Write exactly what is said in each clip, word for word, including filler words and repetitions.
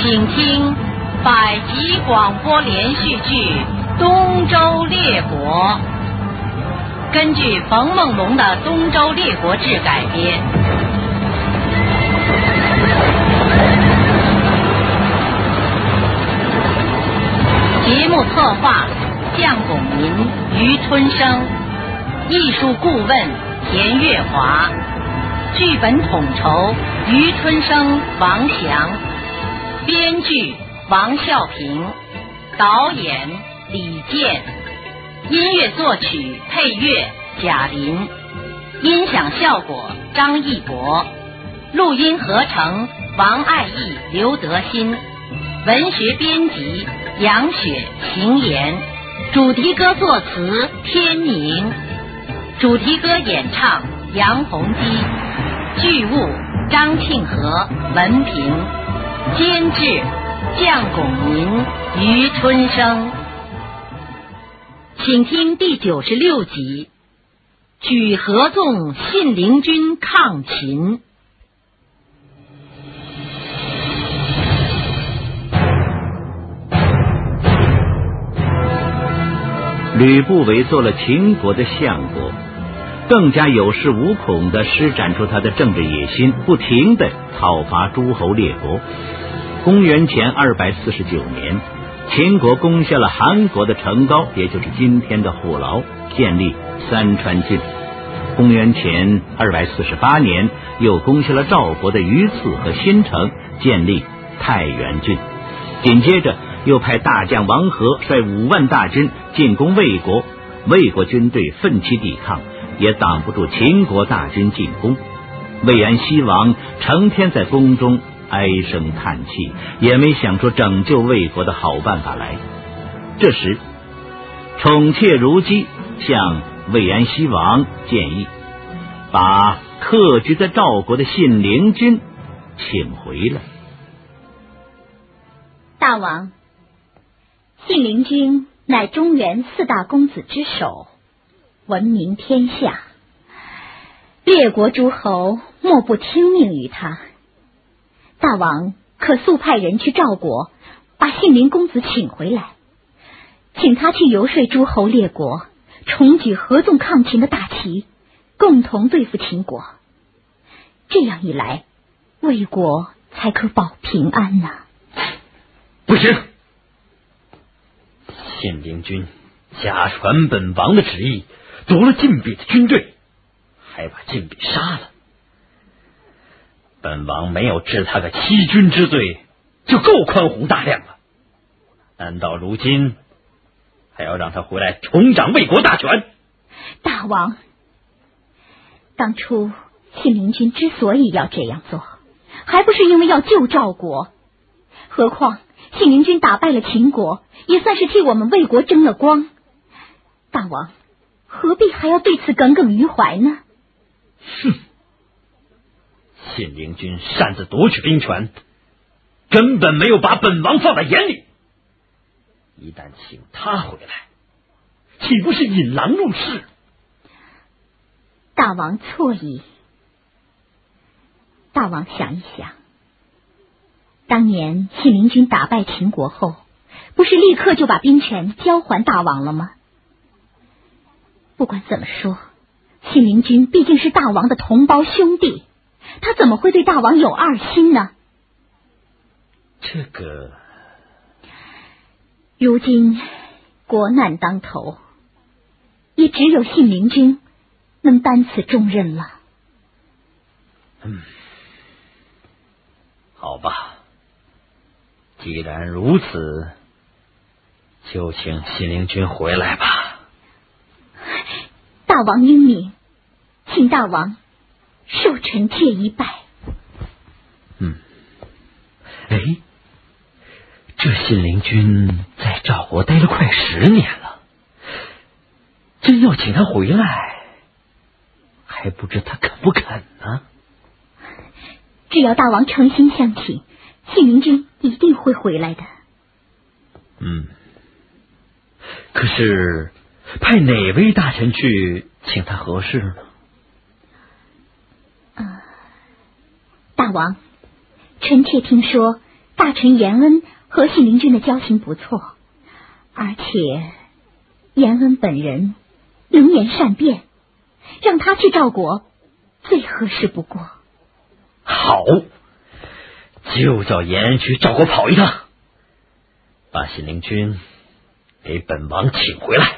请听百集广播连续剧《东周列国》，根据冯梦龙的《东周列国志》改编。节目策划向拱民、于春生，艺术顾问田月华，剧本统筹于春生、王翔，编剧王孝平，导演李健，音乐作曲配乐贾林，音响效果张义博，录音合成王爱义、刘德新，文学编辑杨雪、邢岩，主题歌作词天宁，主题歌演唱杨洪基，剧务张庆和、文平，监制向拱民、于春生。请听第九十六集，举合纵信陵君抗秦。 吕布为做了秦国的相国，更加有恃无恐地施展出他的政治野心，不停地讨伐诸侯列国。公元前二百四十九年，秦国攻下了韩国的成皋，也就是今天的虎牢，建立三川郡。公元前二百四十八年，又攻下了赵国的榆次和新城，建立太原郡。紧接着又派大将王和率五万大军进攻魏国，魏国军队奋起抵抗，也挡不住秦国大军进攻。魏安西王成天在宫中唉声叹气，也没想出拯救魏国的好办法来。这时宠妾如姬向魏安西王建议，把客居在赵国的信陵君请回来。 大王，信陵君乃中原四大公子之首，闻名天下，列国诸侯莫不听命于他。大王可速派人去赵国，把信陵公子请回来，请他去游说诸侯列国，重举合纵抗秦的大旗，共同对付秦国。这样一来，魏国才可保平安呐。 不行！信陵君假传本王的旨意，夺了晋鄙的军队，还把晋鄙杀了。本王没有治他个欺君之罪，就够宽宏大量了。难道如今还要让他回来重掌魏国大权？ 大王，当初信陵君之所以要这样做，还不是因为要救赵国？何况信陵君打败了秦国，也算是替我们魏国争了光。大王何必还要对此耿耿于怀呢？ 哼！信陵君擅自夺取兵权，根本没有把本王放在眼里。一旦请他回来，岂不是引狼入室？ 大王错矣。大王想一想，当年信陵君打败秦国后，不是立刻就把兵权交还大王了吗？不管怎么说，信陵君毕竟是大王的同胞兄弟，他怎么会对大王有二心呢？ 这个， 如今国难当头，也只有信陵君能担此重任了。 嗯，好吧，既然如此，就请信陵君回来吧。 大王英明，请大王受臣妾一拜。 嗯，哎，这信陵君在赵国待了快十年了，真要请他回来，还不知他肯不肯呢。 只要大王诚心相请，信陵君一定会回来的。 嗯，可是派哪位大臣去请他合适呢？ 呃，大王，臣妾听说大臣延恩和信陵君的交情不错，而且延恩本人能言善辩，让他去赵国最合适不过。 好，就叫延恩去赵国跑一趟，把信陵君给本王请回来。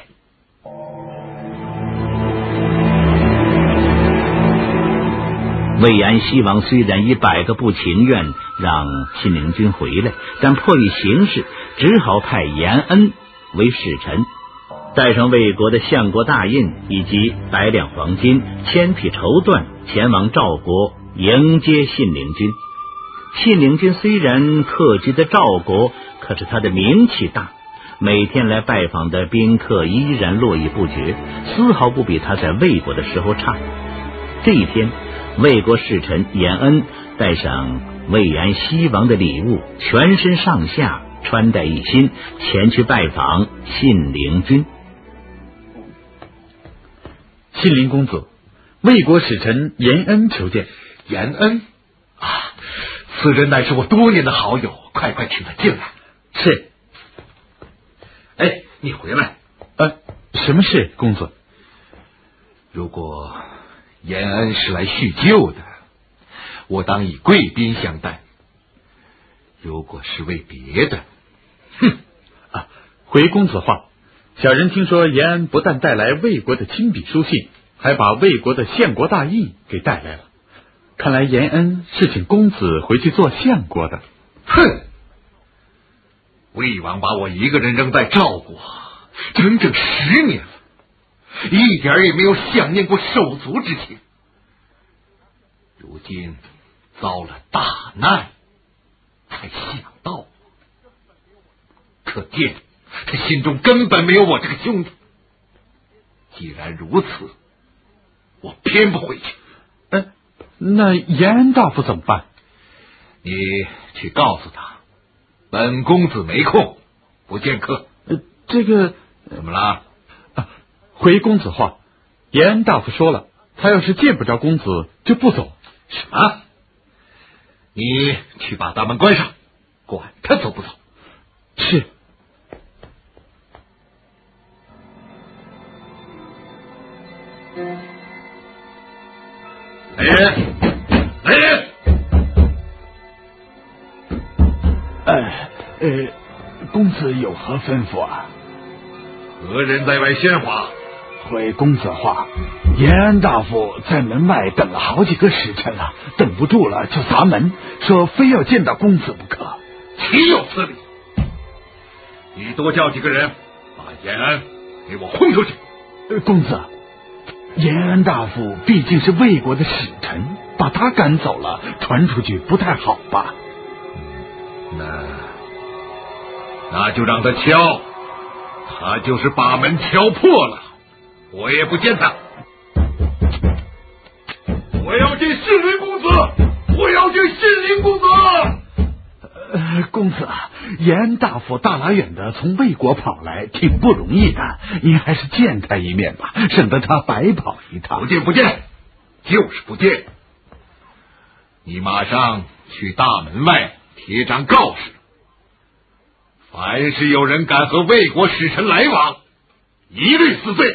魏安西王虽然一百个不情愿让信陵君回来，但迫于形势，只好派延恩为使臣，带上魏国的相国大印以及百两黄金，千匹绸缎，前往赵国迎接信陵君。信陵君虽然客居在赵国，可是他的名气大，每天来拜访的宾客依然络绎不绝，丝毫不比他在魏国的时候差。这一天，魏国使臣延恩带上魏安西王的礼物，全身上下穿戴一新，前去拜访信陵君。 信陵公子，魏国使臣延恩求见。 延恩啊，此人乃是我多年的好友，快快请他进来。 是。 哎，你回来。 呃，什么事，公子？ 如果延恩是来叙旧的，我当以贵宾相待；如果是为别的， 哼！啊，回公子话，小人听说延恩不但带来魏国的亲笔书信，还把魏国的相国大印给带来了。看来延恩是请公子回去做相国的。 哼！魏王把我一个人扔在赵国整整十年了，一点也没有想念过手足之情。如今遭了大难，才想到我，可见他心中根本没有我这个兄弟。既然如此，我偏不回去。 哎，那延安大夫怎么办？ 你去告诉他，本公子没空，不见客。 呃，这个怎么了？ 啊，回公子话，延安大夫说了，他要是见不着公子就不走。 什么？你去把大门关上，管他走不走。 是。 来人，来人！ 呃呃，公子有何吩咐啊？ 何人在外喧哗？ 回公子话，延安大夫在门外等了好几个时辰了，等不住了就砸门，说非要见到公子不可。 岂有此理！你多叫几个人，把延安给我轰出去。 呃，公子，延安大夫毕竟是魏国的使臣，把他赶走了，传出去不太好吧？ 嗯、那那就让他敲，他就是把门敲破了，我也不见他。我要见信陵公子，我要见信陵公子。 呃，公子，延安大夫大老远的从魏国跑来，挺不容易的，您还是见他一面吧，省得他白跑一趟。 不见不见，就是不见。你马上去大门外贴张告示，凡是有人敢和魏国使臣来往，一律死罪。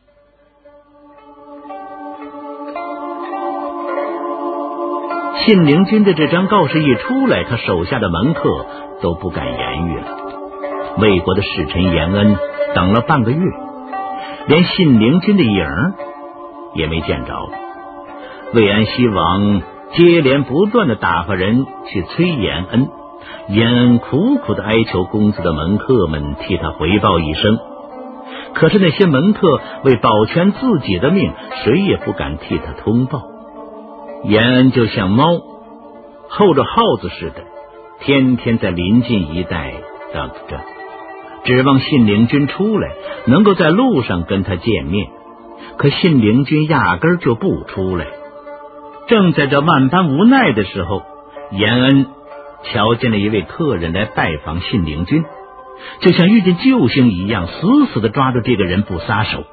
信陵君的这张告示一出来，他手下的门客都不敢言语了。魏国的使臣延恩等了半个月，连信陵君的影儿也没见着。魏安西王接连不断的打发人去催延恩，延恩苦苦的哀求公子的门客们替他回报一声，可是那些门客为保全自己的命，谁也不敢替他通报。延恩就像猫候着耗子似的，天天在临近一带等着，指望信陵君出来，能够在路上跟他见面。可信陵君压根儿就不出来。正在这万般无奈的时候，延恩瞧见了一位客人来拜访信陵君，就像遇见救星一样，死死的抓住这个人不撒手。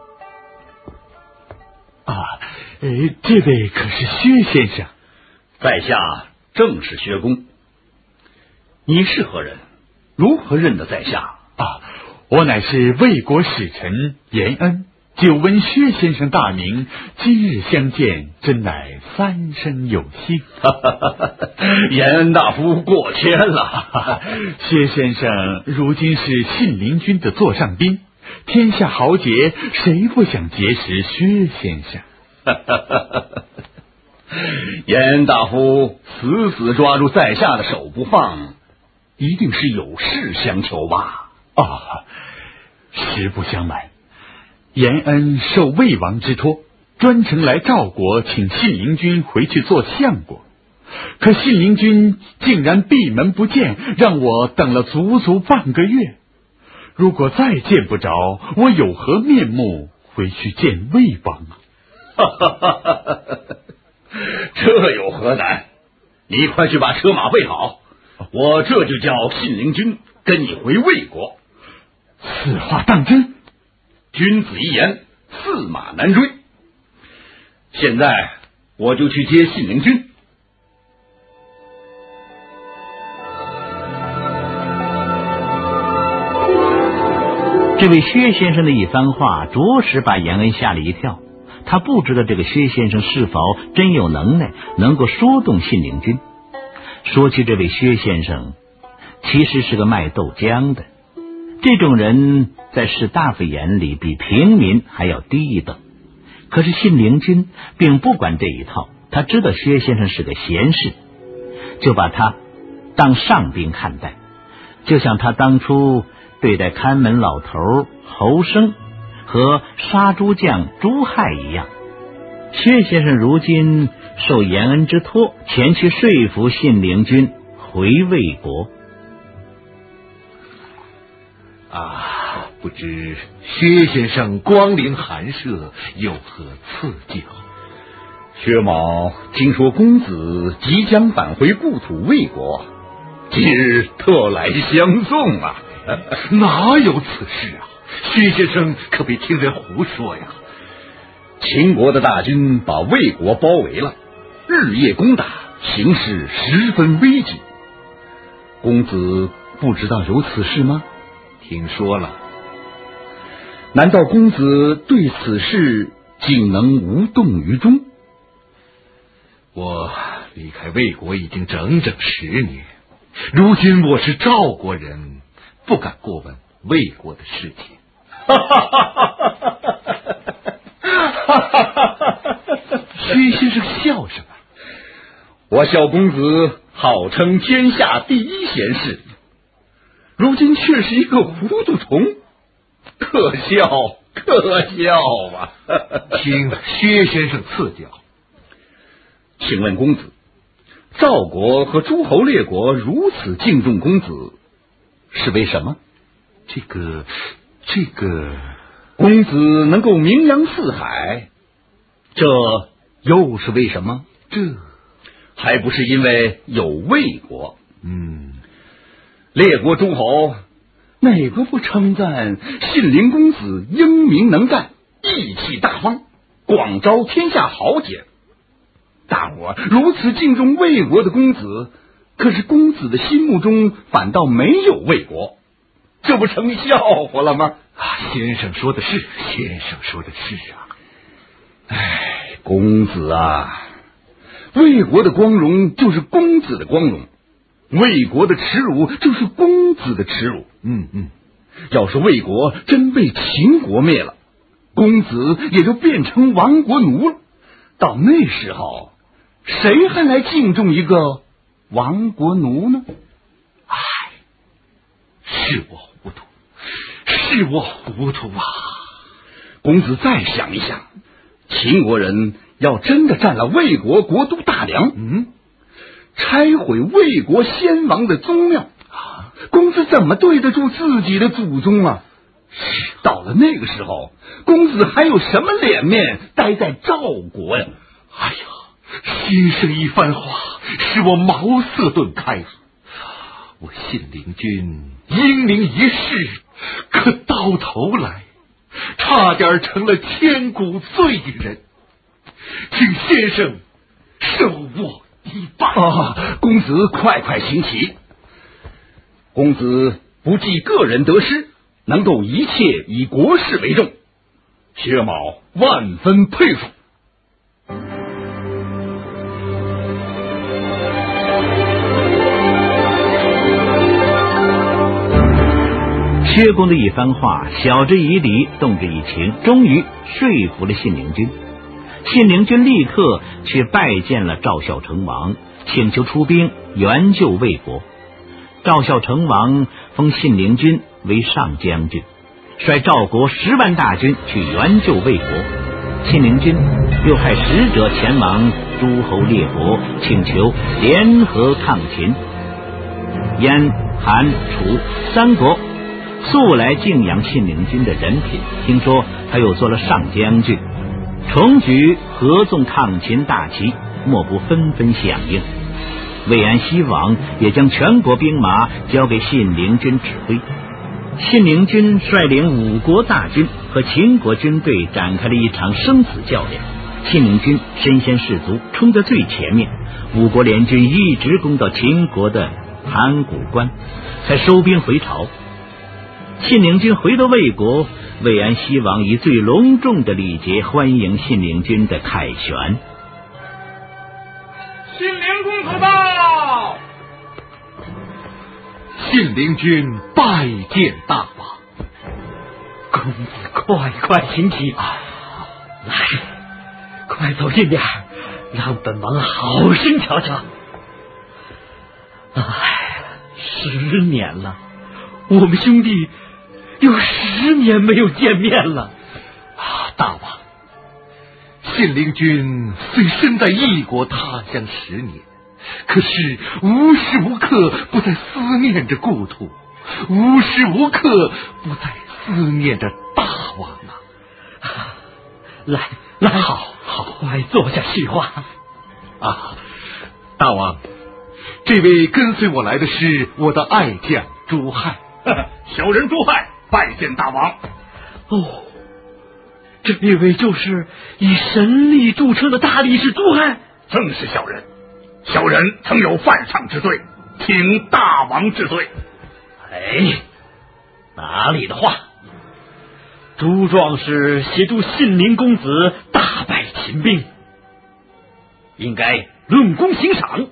啊，呃，这位可是薛先生？ 在下正是薛公。 你是何人？如何认得在下？ 啊，我乃是魏国使臣严恩，久闻薛先生大名，今日相见，真乃三生有幸。 严恩大夫过谦了。 薛先生如今是信陵君的座上宾，天下豪杰谁不想结识薛先生？ 严恩大夫死死抓住在下的手不放，一定是有事相求吧？ 啊，实不相瞒，严恩受魏王之托，专程来赵国请信陵君回去做相国，可信陵君竟然闭门不见，让我等了足足半个月。如果再见不着，我有何面目回去见魏王啊？ 这有何难？你快去把车马备好，我这就叫信陵君跟你回魏国。 此话当真？ 君子一言，驷马难追。现在我就去接信陵君。 这位薛先生的一番话，着实把严恩吓了一跳。他不知道这个薛先生是否真有能耐，能够说动信陵君。说起这位薛先生，其实是个卖豆浆的。这种人在士大夫眼里比平民还要低一等。可是信陵君并不管这一套，他知道薛先生是个贤士，就把他当上宾看待，就像他当初对待看门老头侯生和杀猪匠朱亥一样。薛先生如今受严恩之托，前去说服信陵君回魏国。 啊，不知薛先生光临寒舍，有何赐教？ 薛某听说公子即将返回故土魏国，今日特来相送啊。 哪有此事啊？薛先生可别听人胡说呀！ 秦国的大军把魏国包围了，日夜攻打，形势十分危急。公子不知道有此事吗？ 听说了。 难道公子对此事竟能无动于衷？ 我离开魏国已经整整十年，如今我是赵国人，不敢过问魏国的事情。薛先生笑什么？ 我小公子号称天下第一贤士，如今却是一个糊涂虫，可笑可笑啊！ 听薛先生赐教。 请问公子，赵国和诸侯列国如此敬重公子，是为什么？ 这个这个公子能够名扬四海，这又是为什么？ 这还不是因为有魏国。 嗯， 列国诸侯哪个不称赞信陵公子英明能干，义气大方，广招天下豪杰？大伙如此敬重魏国的公子，可是公子的心目中反倒没有魏国，这不成笑话了吗？ 啊，先生说的是，先生说的是啊。 唉，公子啊，魏国的光荣就是公子的光荣，魏国的耻辱就是公子的耻辱。 嗯嗯， 要是魏国真被秦国灭了，公子也就变成亡国奴了。到那时候，谁还来敬重一个亡国奴呢？ 唉，是我糊涂，是我糊涂啊！ 公子再想一想，秦国人要真的占了魏国国都大梁， 嗯， 拆毁魏国先王的宗庙啊，公子怎么对得住自己的祖宗啊？到了那个时候，公子还有什么脸面待在赵国呀？ 哎呀，先生一番话使我茅塞顿开。我信陵君英明一世，可到头来差点成了千古罪人，请先生受我一拜。 啊，公子快快行起。 公子不计个人得失，能够一切以国事为重，薛某万分佩服。 薛公的一番话，晓之以理，动之以情，终于说服了信陵君。信陵君立刻去拜见了赵孝成王，请求出兵援救魏国。赵孝成王封信陵君为上将军，率赵国十万大军去援救魏国。信陵君又派使者前往诸侯列国，请求联合抗秦。燕、韩、楚三国素来敬仰信陵君的人品，听说他又做了上将军，重举合纵抗秦大旗，莫不纷纷响应。魏安西王也将全国兵马交给信陵君指挥。信陵君率领五国大军和秦国军队展开了一场生死较量。信陵君身先士卒，冲在最前面，五国联军一直攻到秦国的函谷关，才收兵回朝。信陵君回到魏国，魏安西王以最隆重的礼节欢迎信陵君的凯旋。 信陵公子到！ 信陵君拜见大王。 公子快快请起，啊、来，快走近点，让本王好生瞧瞧。哎，十年了，我们兄弟有十年没有见面了。 啊，大王，信陵君虽身在异国他乡十年，可是无时无刻不在思念着故土，无时无刻不在思念着大王啊！ 啊来来，好好，快坐下叙话。 啊，大王，这位跟随我来的是我的爱将朱亥。 小人朱亥拜见大王。 哦，这一位就是以神力著称的大力士朱亥。 正是小人，小人曾有犯上之罪，请大王治罪。 哎，哪里的话！朱壮士协助信陵公子大败秦兵，应该论功行赏。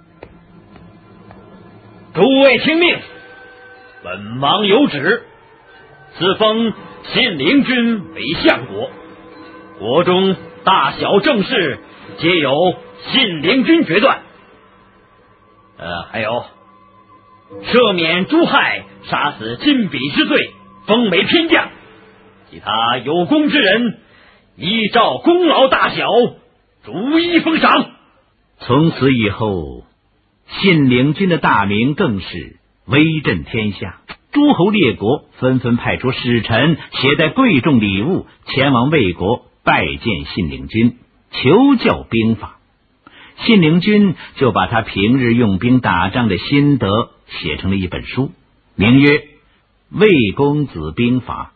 诸位听命，本王有旨，赐封信陵君为相国，国中大小政事皆由信陵君决断。呃，还有赦免朱亥杀死晋鄙之罪，封为偏将，其他有功之人依照功劳大小逐一封赏。 从此以后，信陵君的大名更是威震天下，诸侯列国纷纷派出使臣，携带贵重礼物前往魏国拜见信陵君，求教兵法。信陵君就把他平日用兵打仗的心得写成了一本书，名曰《魏公子兵法》。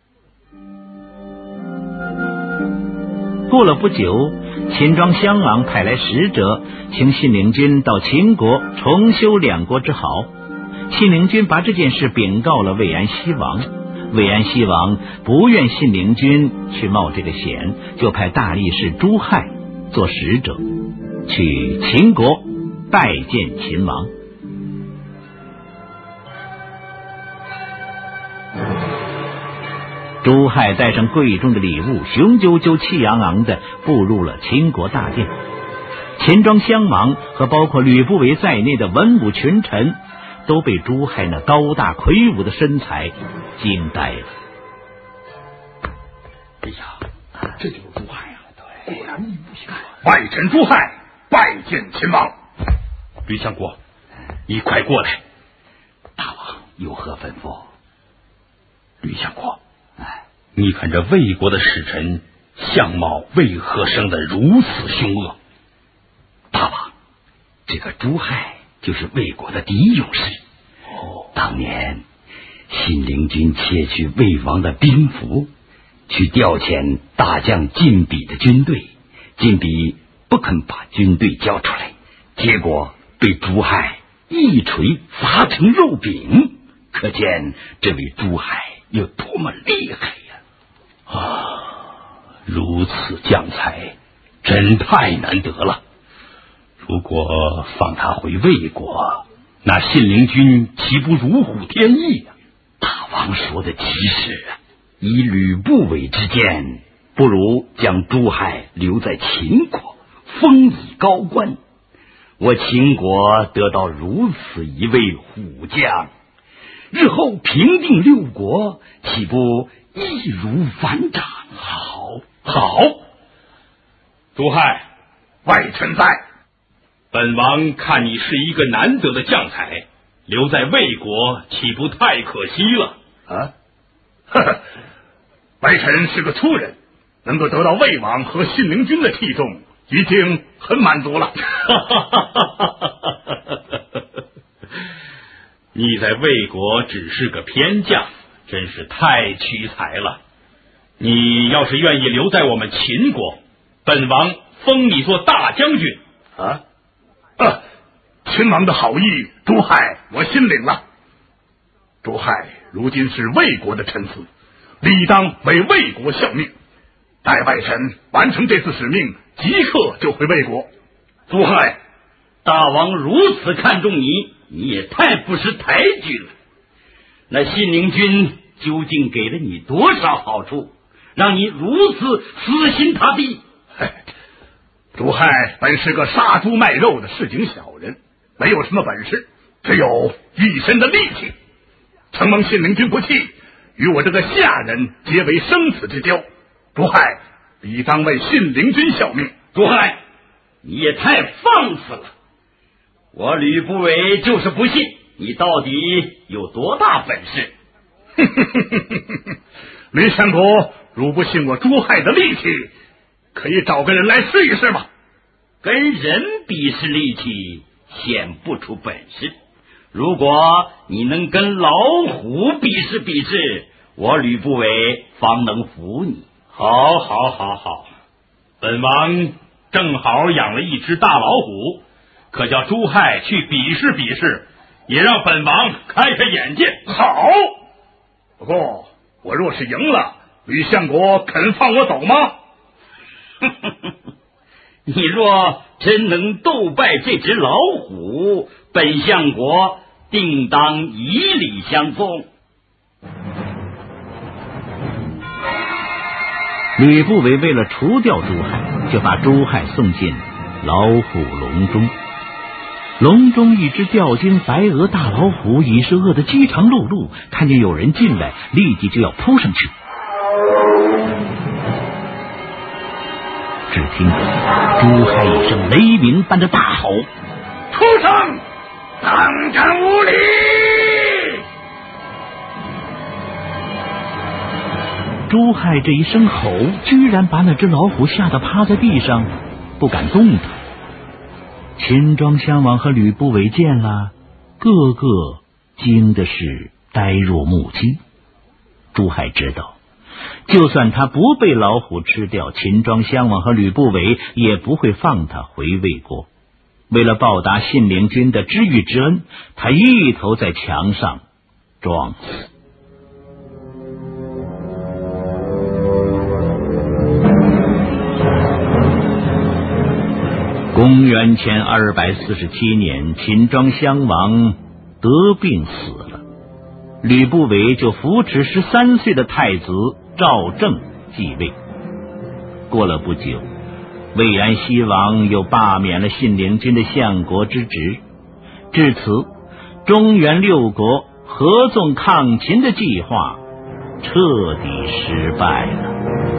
过了不久，秦庄襄王派来使者，请信陵君到秦国重修两国之好。信陵君把这件事禀告了魏安西王，魏安西王不愿信陵君去冒这个险，就派大力士朱亥做使者，去秦国拜见秦王。朱亥带上贵重的礼物，雄赳赳气昂昂的步入了秦国大殿。秦庄襄王和包括吕不韦在内的文武群臣都被朱亥那高大魁梧的身材惊呆了。 哎呀，这就是朱亥啊！对，果然名不虚传。外臣朱亥拜见秦王。吕相国，你快过来。大王有何吩咐？吕相国，你看这魏国的使臣相貌为何生得如此凶恶？大王，这个朱亥就是魏国的第一勇士。哦，当年信陵君窃取魏王的兵符，去调遣大将晋鄙的军队，晋鄙不肯把军队交出来，结果被朱亥一锤砸成肉饼，可见这位朱亥有多么厉害呀！啊，如此将才，真太难得了。如果放他回魏国，那信陵君岂不如虎添翼呀？大王说的极是啊，以吕不韦之见，不如将朱亥留在秦国，封以高官。我秦国得到如此一位虎将，日后平定六国，岂不易如反掌？好，好。 朱亥， 外臣在。 本王看你是一个难得的将才，留在魏国岂不太可惜了？ 啊，呵呵，外臣是个粗人，能够得到魏王和信陵君的器重，已经很满足了。 你在魏国只是个偏将，真是太屈才了。你要是愿意留在我们秦国，本王封你做大将军。 啊啊！秦王的好意，朱亥我心领了。朱亥如今是魏国的臣子，理当为魏国效命。待外臣完成这次使命，即刻就回魏国。 朱亥，大王如此看重你，你也太不识抬举了。那信陵君究竟给了你多少好处，让你如此死心塌地？ 朱亥本是个杀猪卖肉的市井小人，没有什么本事，只有一身的力气。承蒙信陵君不弃，与我这个下人结为生死之交。朱亥理当为信陵君效命。 朱亥，你也太放肆了！我吕不韦就是不信你到底有多大本事。 吕相国如不信我朱亥的力气，可以找个人来试一试吧。 跟人比试力气，显不出本事。如果你能跟老虎比试比试，我吕不韦方能服你。 好，好，好，好，本王正好养了一只大老虎，可叫朱亥去比试比试，也让本王开开眼界。 好，不过我若是赢了，吕相国肯放我走吗？ 你若真能斗败这只老虎，本相国定当以礼相奉。 吕不韦为了除掉朱亥，就把朱亥送进老虎笼中。笼中一只吊睛白额大老虎已是饿得饥肠辘辘，看见有人进来，立即就要扑上去。只听得朱亥一声雷鸣般的大吼：“ 畜生，当斩无礼！” 朱亥这一声吼，居然把那只老虎吓得趴在地上，不敢动弹。秦庄襄王和吕不韦见了，个个惊的是呆若木鸡。朱亥知道，就算他不被老虎吃掉，秦庄襄王和吕不韦也不会放他回魏国。为了报答信陵君的知遇之恩，他一头在墙上撞死。公元前二百四十七年，秦庄襄王得病死了，吕不韦就扶持十三岁的太子赵正继位。过了不久，魏安西王又罢免了信陵君的相国之职，至此，中原六国合纵抗秦的计划彻底失败了。